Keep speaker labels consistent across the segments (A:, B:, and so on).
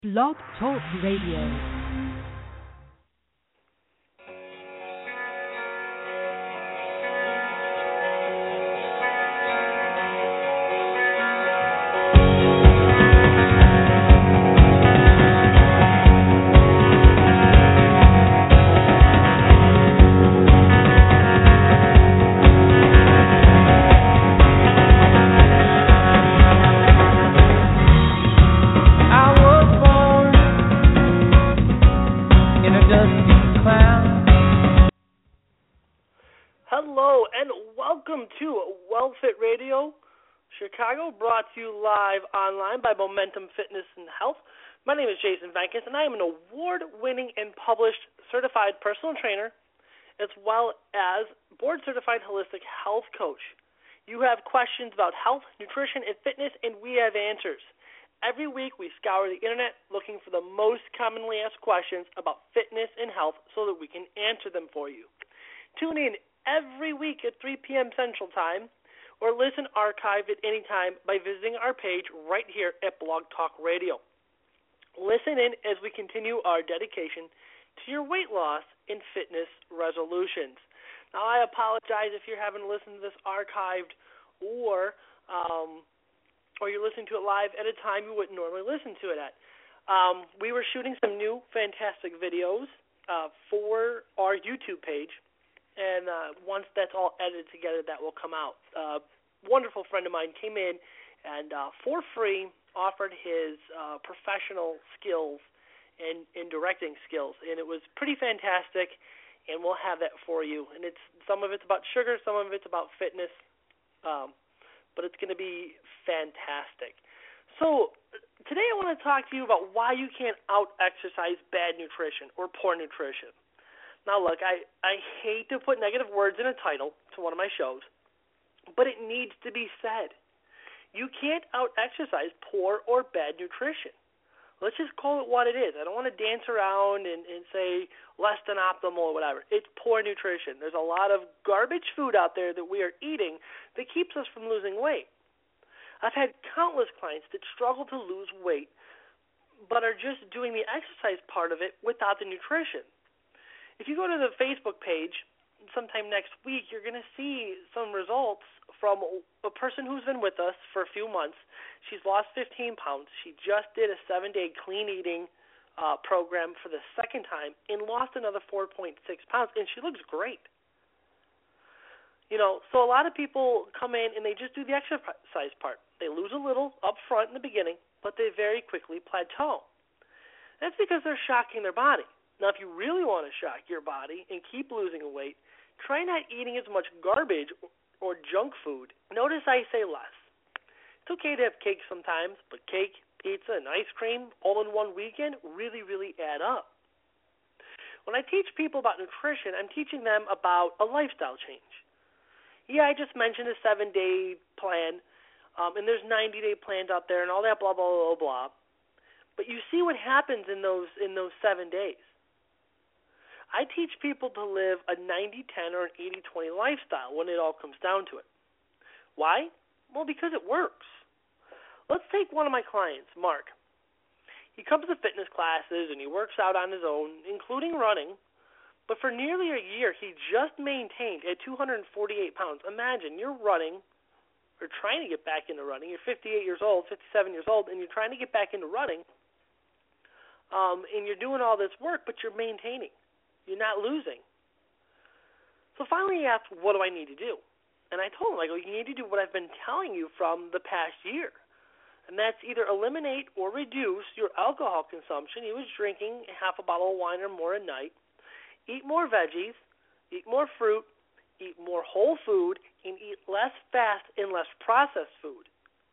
A: Blog Talk Radio.
B: Hello and welcome to WellFit Radio Chicago, brought to you live online by Momentum Fitness and Health. My name is Jason Venkis, and I am an award-winning and published certified personal trainer, as well as board-certified holistic health coach. You have questions about health, nutrition, and fitness, and we have answers. Every week we scour the internet looking for the most commonly asked questions about fitness and health so that we can answer them for you. Tune in every week at 3 p.m. Central Time, or listen archived at any time by visiting our page right here at Blog Talk Radio. Listen in as we continue our dedication to your weight loss and fitness resolutions. Now, I apologize if you're having to listen to this archived or you're listening to it live at a time you wouldn't normally listen to it at. We were shooting some new fantastic videos for our YouTube page. And once that's all edited together, that will come out. A wonderful friend of mine came in and for free offered his professional skills and directing skills. And it was pretty fantastic, and we'll have that for you. And some of it's about sugar, some of it's about fitness, but it's going to be fantastic. So today I want to talk to you about why you can't out-exercise bad nutrition or poor nutrition. Now, look, I hate to put negative words in a title to one of my shows, but it needs to be said. You can't out-exercise poor or bad nutrition. Let's just call it what it is. I don't want to dance around and say less than optimal or whatever. It's poor nutrition. There's a lot of garbage food out there that we are eating that keeps us from losing weight. I've had countless clients that struggle to lose weight but are just doing the exercise part of it without the nutrition. If you go to the Facebook page sometime next week, you're going to see some results from a person who's been with us for a few months. She's lost 15 pounds. She just did a 7-day clean eating program for the second time and lost another 4.6 pounds, and she looks great. So a lot of people come in and they just do the exercise part. They lose a little up front in the beginning, but they very quickly plateau. That's because they're shocking their body. Now, if you really want to shock your body and keep losing weight, try not eating as much garbage or junk food. Notice I say less. It's okay to have cake sometimes, but cake, pizza, and ice cream all in one weekend really, really add up. When I teach people about nutrition, I'm teaching them about a lifestyle change. Yeah, I just mentioned a 7-day plan, and there's 90-day plans out there and all that blah, blah, blah, blah. But you see what happens in those 7 days. I teach people to live a 90-10 or an 80-20 lifestyle when it all comes down to it. Why? Well, because it works. Let's take one of my clients, Mark. He comes to fitness classes and he works out on his own, including running, but for nearly a year he just maintained at 248 pounds. Imagine you're running or trying to get back into running. You're 58 years old, 57 years old, and you're trying to get back into running, and you're doing all this work, but you're maintaining. You're not losing. So finally he asked, what do I need to do? And I told him, you need to do what I've been telling you from the past year. And that's either eliminate or reduce your alcohol consumption. He was drinking half a bottle of wine or more a night. Eat more veggies, eat more fruit, eat more whole food, and eat less fast and less processed food.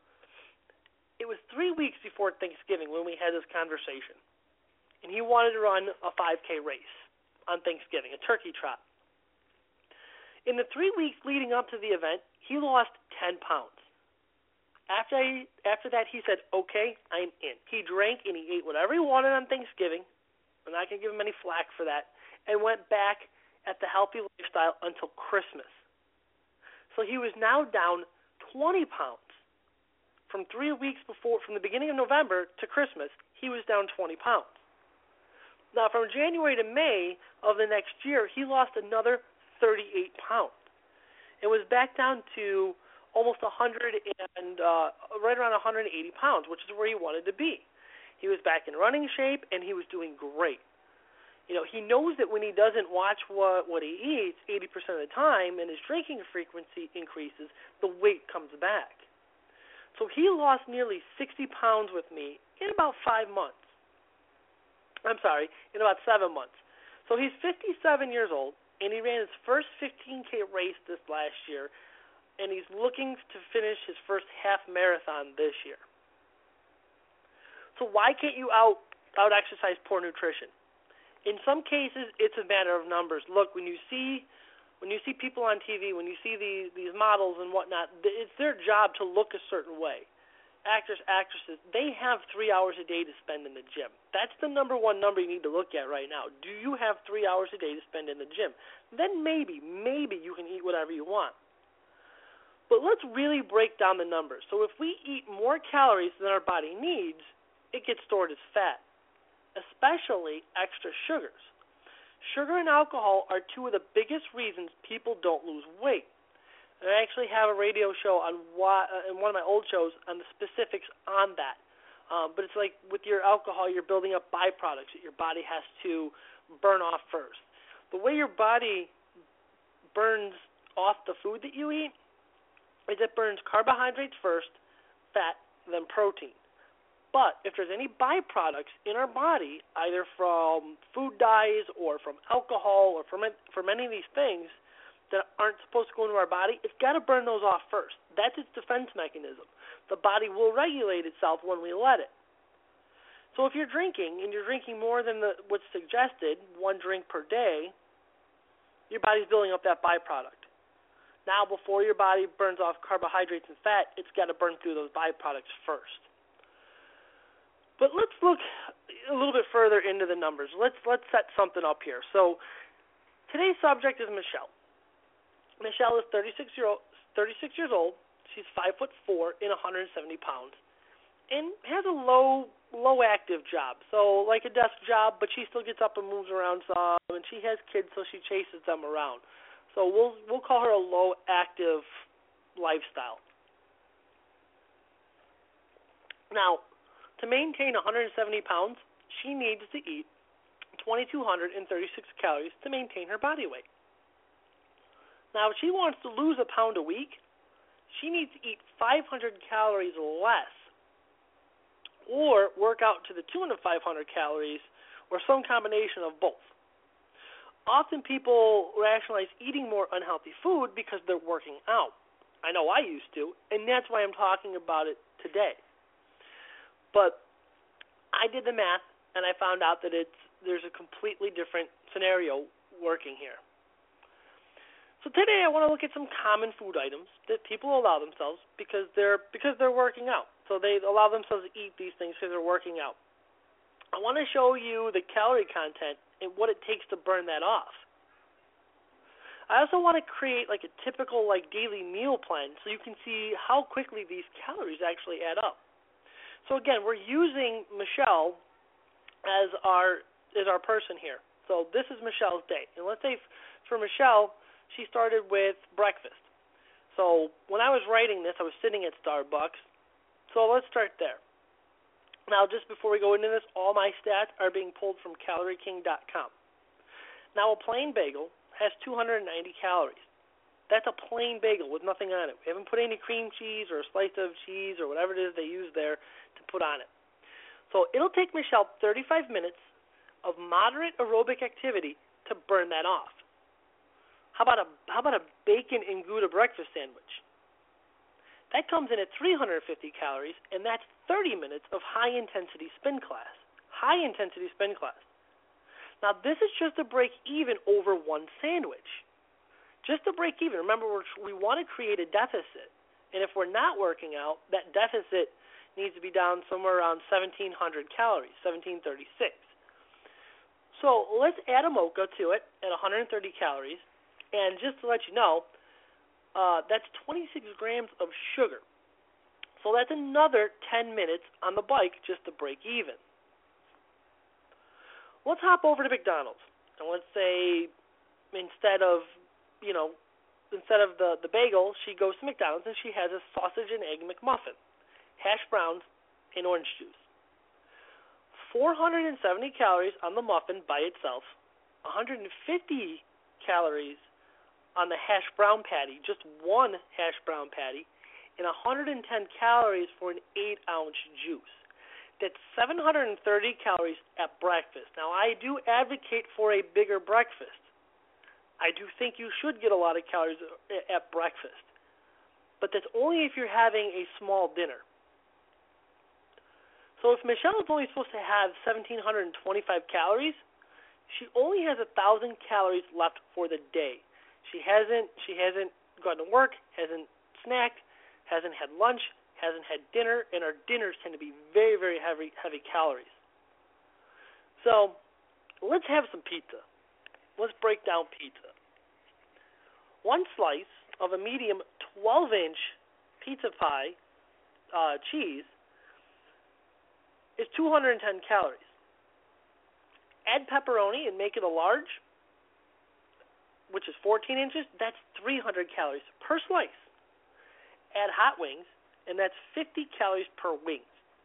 B: It was 3 weeks before Thanksgiving when we had this conversation. And he wanted to run a 5K race on Thanksgiving, a turkey trot. In the 3 weeks leading up to the event, he lost 10 pounds. After that, he said, okay, I'm in. He drank and he ate whatever he wanted on Thanksgiving. I'm not going to give him any flack for that. And went back at the healthy lifestyle until Christmas. So he was now down 20 pounds from 3 weeks before, from the beginning of November to Christmas, he was down 20 pounds. Now, from January to May of the next year, he lost another 38 pounds. It was back down to almost 100 and right around 180 pounds, which is where he wanted to be. He was back in running shape, and he was doing great. You know, he knows that when he doesn't watch what he eats 80% of the time and his drinking frequency increases, the weight comes back. So he lost nearly 60 pounds with me in about 5 months. In about 7 months. So he's 57 years old, and he ran his first 15K race this last year, and he's looking to finish his first half marathon this year. So why can't you out-exercise poor nutrition? In some cases, it's a matter of numbers. Look, when you see people on TV, when you see these models and whatnot, it's their job to look a certain way. Actors, actresses, they have 3 hours a day to spend in the gym. That's the number one number you need to look at right now. Do you have 3 hours a day to spend in the gym? Then maybe you can eat whatever you want. But let's really break down the numbers. So if we eat more calories than our body needs, it gets stored as fat, especially extra sugars. Sugar and alcohol are two of the biggest reasons people don't lose weight. And I actually have a radio show on in one of my old shows on the specifics on that. But it's like with your alcohol, you're building up byproducts that your body has to burn off first. The way your body burns off the food that you eat is it burns carbohydrates first, fat, then protein. But if there's any byproducts in our body, either from food dyes or from alcohol or from any of these things that aren't supposed to go into our body, it's got to burn those off first. That's its defense mechanism. The body will regulate itself when we let it. So if you're drinking, and you're drinking more than what's suggested, 1 drink per day, your body's building up that byproduct. Now, before your body burns off carbohydrates and fat, it's got to burn through those byproducts first. But let's look a little bit further into the numbers. Let's set something up here. So today's subject is Michelle. Michelle is 36 years old. She's 5'4" and 170 pounds, and has a low active job. So like a desk job, but she still gets up and moves around some, and she has kids, so she chases them around. So we'll call her a low active lifestyle. Now, to maintain 170 pounds, she needs to eat 2,236 calories to maintain her body weight. Now, if she wants to lose a pound a week, she needs to eat 500 calories less or work out to the tune of 500 calories or some combination of both. Often people rationalize eating more unhealthy food because they're working out. I know I used to, and that's why I'm talking about it today. But I did the math, and I found out that there's a completely different scenario working here. So today I want to look at some common food items that people allow themselves because they're working out. So they allow themselves to eat these things because they're working out. I want to show you the calorie content and what it takes to burn that off. I also want to create like a typical daily meal plan so you can see how quickly these calories actually add up. So again, we're using Michelle as our person here. So this is Michelle's day. And let's say for Michelle, she started with breakfast. So when I was writing this, I was sitting at Starbucks. So let's start there. Now, just before we go into this, all my stats are being pulled from CalorieKing.com. Now, a plain bagel has 290 calories. That's a plain bagel with nothing on it. We haven't put any cream cheese or a slice of cheese or whatever it is they use there to put on it. So it'll take Michelle 35 minutes of moderate aerobic activity to burn that off. How about a bacon and Gouda breakfast sandwich? That comes in at 350 calories, and that's 30 minutes of high-intensity spin class. High-intensity spin class. Now, this is just to break even over one sandwich. Just to break even. Remember, we want to create a deficit. And if we're not working out, that deficit needs to be down somewhere around 1,700 calories, 1,736. So let's add a mocha to it at 130 calories. And just to let you know, that's 26 grams of sugar. So So that's another 10 minutes on the bike just to break even. Let's hop over to McDonald's. And let's say instead of the bagel, she goes to McDonald's and she has a sausage and egg McMuffin, hash browns, and orange juice. 470 calories on the muffin by itself, 150 calories on the hash brown patty, just one hash brown patty, and 110 calories for an 8-ounce juice. That's 730 calories at breakfast. Now, I do advocate for a bigger breakfast. I do think you should get a lot of calories at breakfast. But that's only if you're having a small dinner. So if Michelle is only supposed to have 1,725 calories, she only has 1,000 calories left for the day. She hasn't gone to work, hasn't snacked, hasn't had lunch, hasn't had dinner, and our dinners tend to be very, very heavy calories. So let's have some pizza. Let's break down pizza. One slice of a medium 12-inch pizza pie cheese is 210 calories. Add pepperoni and make it a large, which is 14 inches. That's 300 calories per slice. Add hot wings, and that's 50 calories per wing.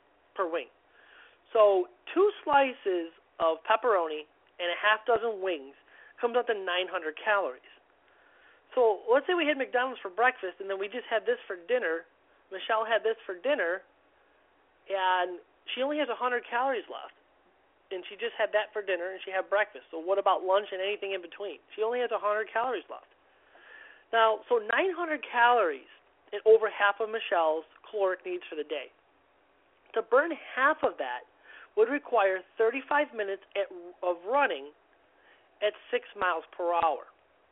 B: So 2 slices of pepperoni and a half dozen wings comes up to 900 calories. So let's say we had McDonald's for breakfast, and then we just had this for dinner. Michelle had this for dinner, and she only has 100 calories left. And she just had that for dinner, and she had breakfast. So what about lunch and anything in between? She only has 100 calories left. Now, so 900 calories and over half of Michelle's caloric needs for the day. To burn half of that would require 35 minutes of running at 6 miles per hour.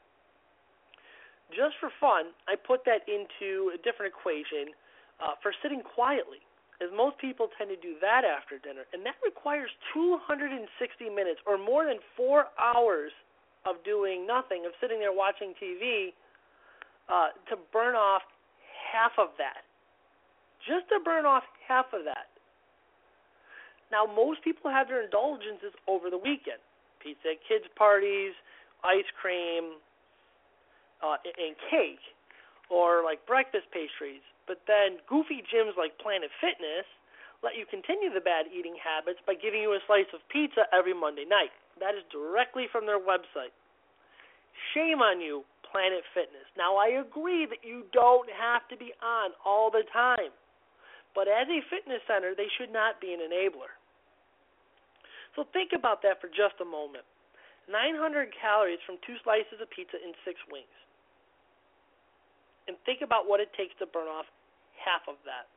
B: Just for fun, I put that into a different equation for sitting quietly, as most people tend to do that after dinner, and that requires 260 minutes or more than 4 hours of doing nothing, of sitting there watching TV, to burn off half of that. Just to burn off half of that. Now, most people have their indulgences over the weekend. Pizza at kids' parties, ice cream, and cake, or like breakfast pastries. But then goofy gyms like Planet Fitness let you continue the bad eating habits by giving you a slice of pizza every Monday night. That is directly from their website. Shame on you, Planet Fitness. Now, I agree that you don't have to be on all the time. But as a fitness center, they should not be an enabler. So think about that for just a moment. 900 calories from 2 slices of pizza and 6 wings. And think about what it takes to burn off half of that.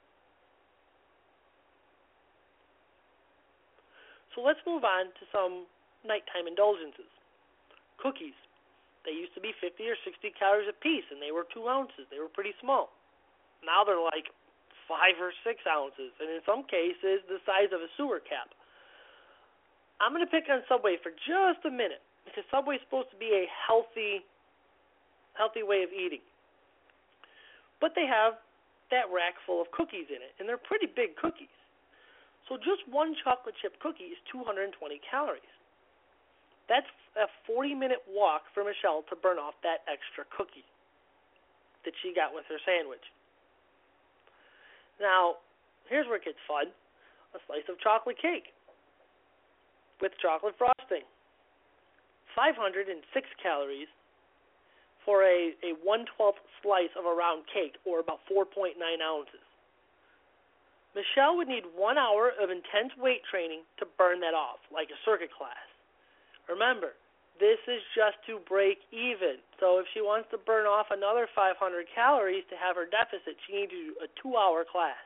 B: So let's move on to some nighttime indulgences. Cookies. They used to be 50 or 60 calories a piece, and they were 2 ounces. They were pretty small. Now they're like 5 or 6 ounces, and in some cases the size of a sewer cap. I'm going to pick on Subway for just a minute, because Subway is supposed to be a healthy way of eating. But they have that rack full of cookies in it, and they're pretty big cookies. So just one chocolate chip cookie is 220 calories. That's a 40-minute walk for Michelle to burn off that extra cookie that she got with her sandwich. Now, here's where it gets fun. A slice of chocolate cake with chocolate frosting. 506 calories for a 1/12 slice of a round cake, or about 4.9 ounces. Michelle would need 1 hour of intense weight training to burn that off, like a circuit class. Remember, this is just to break even. So if she wants to burn off another 500 calories to have her deficit, she needs to do a 2-hour class.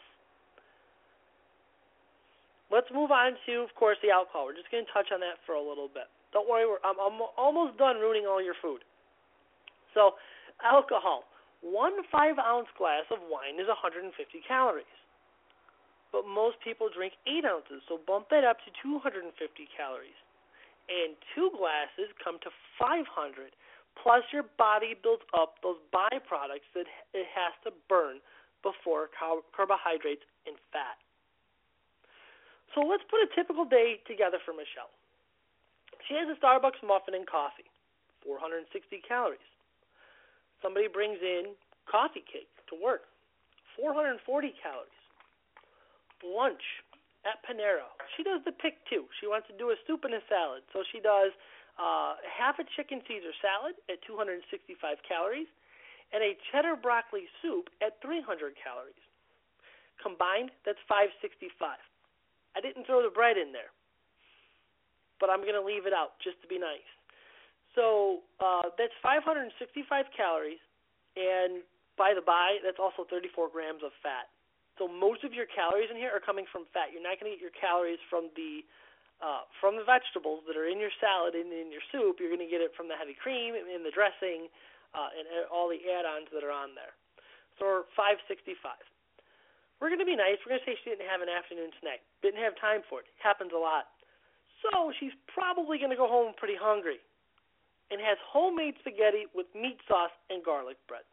B: Let's move on to, of course, the alcohol. We're just going to touch on that for a little bit. Don't worry, I'm almost done ruining all your food. So, alcohol. 1 5-ounce glass of wine is 150 calories. But most people drink 8 ounces, so bump that up to 250 calories. And 2 glasses come to 500. Plus, your body builds up those byproducts that it has to burn before carbohydrates and fat. So let's put a typical day together for Michelle. She has a Starbucks muffin and coffee, 460 calories. Somebody brings in coffee cake to work, 440 calories. Lunch at Panera. She does the pick too. She wants to do a soup and a salad. So she does half a chicken Caesar salad at 265 calories and a cheddar broccoli soup at 300 calories. Combined, that's 565. I didn't throw the bread in there, but I'm going to leave it out just to be nice. So that's 565 calories, and by the by, that's also 34 grams of fat. So most of your calories in here are coming from fat. You're not going to get your calories from the vegetables that are in your salad and in your soup. You're going to get it from the heavy cream and the dressing and all the add-ons that are on there. So 565. We're going to be nice. We're going to say she didn't have an afternoon snack. Didn't have time for it. Happens a lot. So she's probably going to go home pretty hungry and has homemade spaghetti with meat sauce and garlic bread.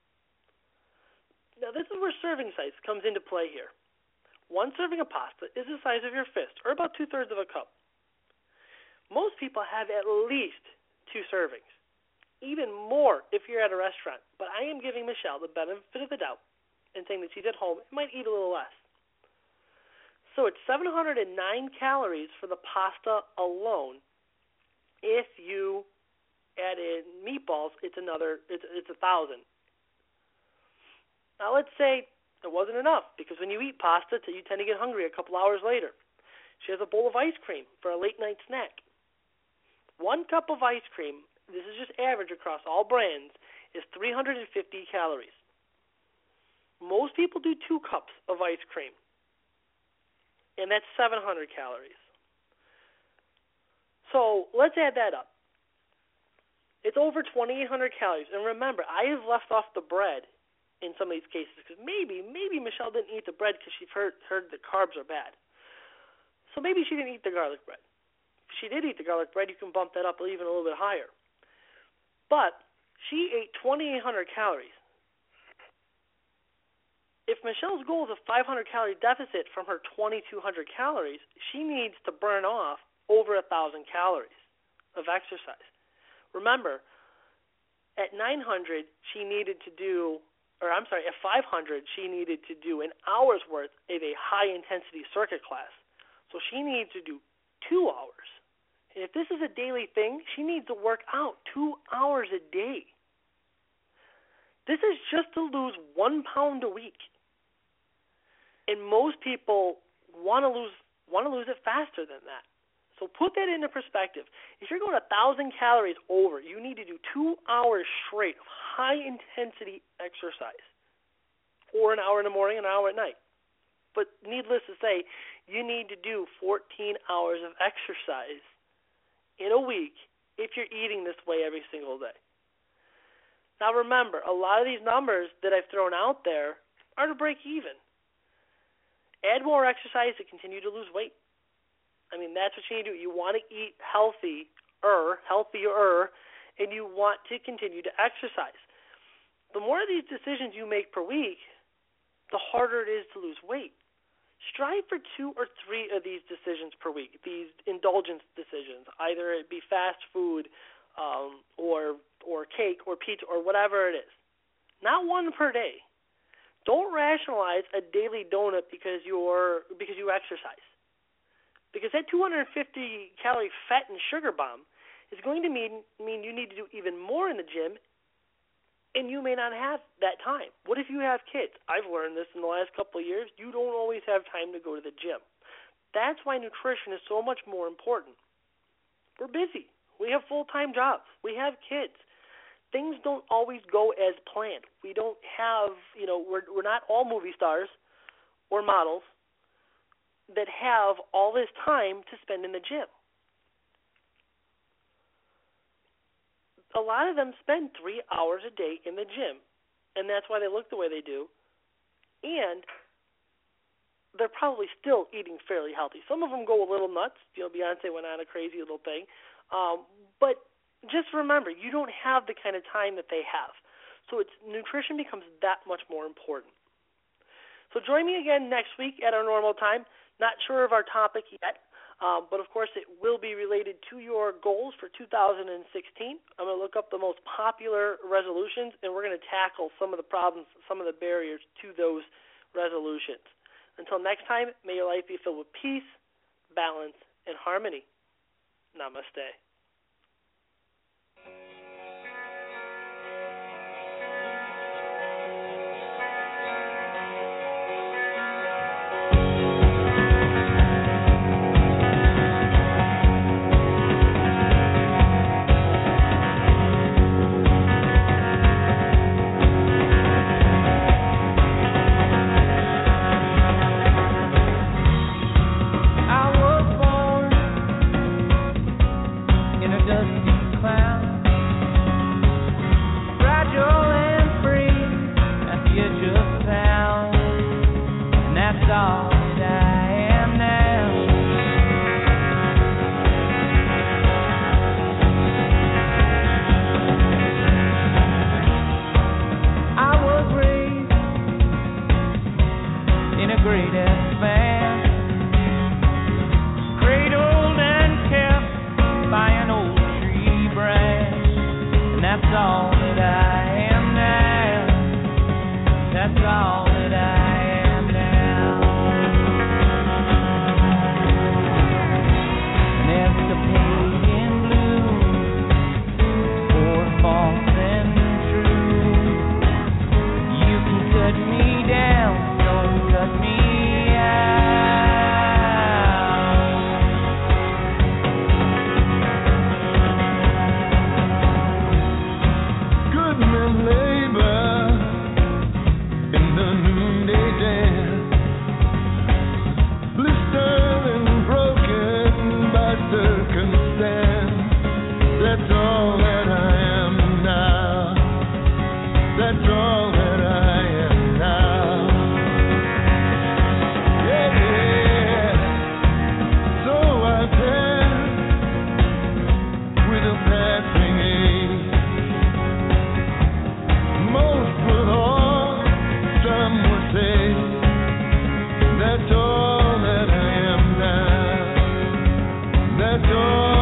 B: Now, this is where serving size comes into play here. One serving of pasta is the size of your fist, or about 2/3 of a cup. Most people have at least 2 servings, even more if you're at a restaurant. But I am giving Michelle the benefit of the doubt and saying that she's at home and might eat a little less. So it's 709 calories for the pasta alone. If you add in meatballs, it's 1,000. Now let's say it wasn't enough, because when you eat pasta, you tend to get hungry a couple hours later. She has a bowl of ice cream for a late night snack. 1 cup of ice cream, this is just average across all brands, is 350 calories. Most people do 2 cups of ice cream, and that's 700 calories. So let's add that up. It's over 2,800 calories. And remember, I have left off the bread in some of these cases because maybe Michelle didn't eat the bread because she's heard that carbs are bad. So maybe she didn't eat the garlic bread. If she did eat the garlic bread, you can bump that up even a little bit higher. But she ate 2,800 calories. If Michelle's goal is a 500-calorie deficit from her 2,200 calories, she needs to burn off over 1,000 calories of exercise. Remember, at 900, she needed to do, at 500, she needed to do an hour's worth of a high-intensity circuit class. So she needs to do 2 hours. And if this is a daily thing, she needs to work out 2 hours a day. This is just to lose 1 pound a week. And most people want to lose it faster than that. So put that into perspective. If you're going 1,000 calories over, you need to do 2 hours straight of high-intensity exercise, or an hour in the morning, an hour at night. But needless to say, you need to do 14 hours of exercise in a week if you're eating this way every single day. Now remember, a lot of these numbers that I've thrown out there are to break even. Add more exercise to continue to lose weight. I mean, that's what you need to do. You want to eat healthier, and you want to continue to exercise. The more of these decisions you make per week, the harder it is to lose weight. Strive for 2 or 3 of these decisions per week, these indulgence decisions, either it be fast food or cake or pizza or whatever it is. Not 1 per day. Don't rationalize a daily donut because you exercise. Because that 250-calorie fat and sugar bomb is going to mean you need to do even more in the gym, and you may not have that time. What if you have kids? I've learned this in the last couple of years. You don't always have time to go to the gym. That's why nutrition is so much more important. We're busy. We have full-time jobs. We have kids. Things don't always go as planned. We don't have, we're not all movie stars or models that have all this time to spend in the gym. A lot of them spend 3 hours a day in the gym, and that's why they look the way they do. And they're probably still eating fairly healthy. Some of them go a little nuts. Beyonce went on a crazy little thing. But just remember, you don't have the kind of time that they have. So nutrition becomes that much more important. So join me again next week at our normal time. Not sure of our topic yet, but of course it will be related to your goals for 2016. I'm going to look up the most popular resolutions, and we're going to tackle some of the problems, some of the barriers to those resolutions. Until next time, may your life be filled with peace, balance, and harmony. Namaste. That's all